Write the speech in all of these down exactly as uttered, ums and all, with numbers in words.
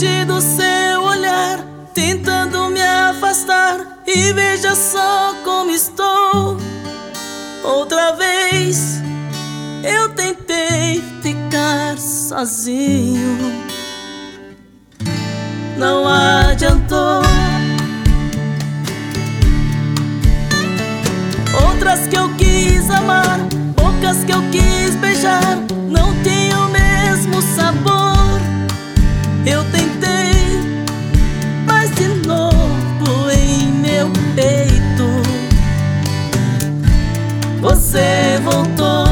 longe do seu olhar, tentando me afastar. E veja só como estou. Outra vez eu tentei ficar sozinho, não adiantou. Outras que eu quis amar, bocas que eu quis beijar, não tinham o mesmo sabor. Eu tentei, mas de novo em meu peito você voltou.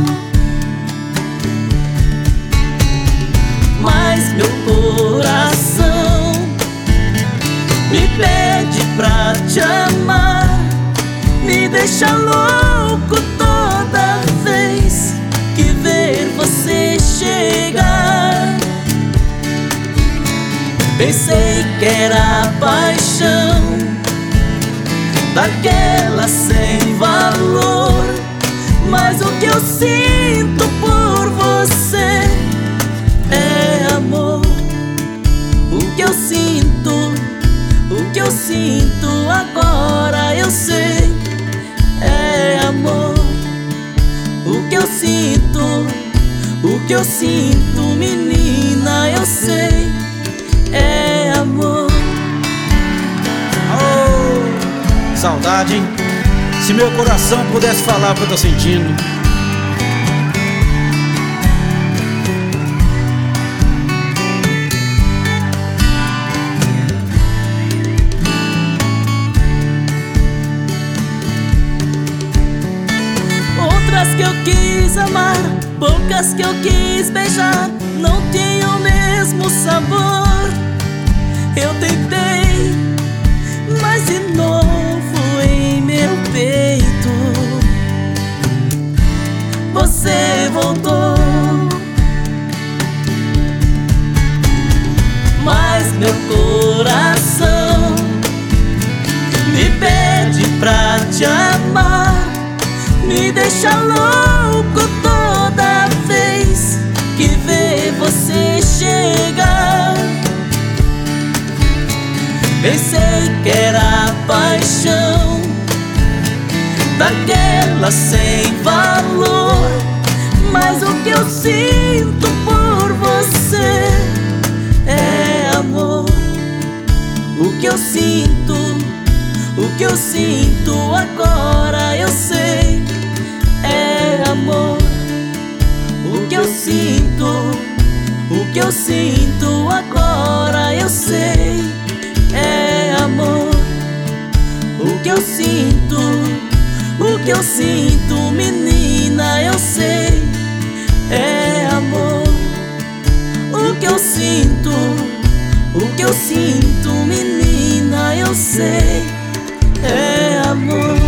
Mas meu coração me pede pra te amar, me deixa louco toda vez que ver você chegar. Pensei que era paixão, daquela sem valor, mas o que eu sinto por você é amor. O que eu sinto, o que eu sinto agora eu sei, é amor. O que eu sinto, o que eu sinto, menina, eu sei, é amor. Oh, saudade, hein? Se meu coração pudesse falar o que eu tô sentindo. Outras que eu quis amar, bocas que eu quis beijar, não tinham o mesmo sabor. Eu tentei, mas de novo em meu peito você voltou. Mas meu coração me pede pra te amar, me deixa louco toda vez que vê você chegar. Pensei que era paixão, daquela sem valor, mas o que eu sinto por você é amor. O que eu sinto, o que eu sinto agora eu sei, é amor. O que eu sinto, o que eu sinto agora eu sei, é amor. O que eu sinto, o que eu sinto, menina, eu sei, é amor. O que eu sinto, o que eu sinto, menina, eu sei, é amor.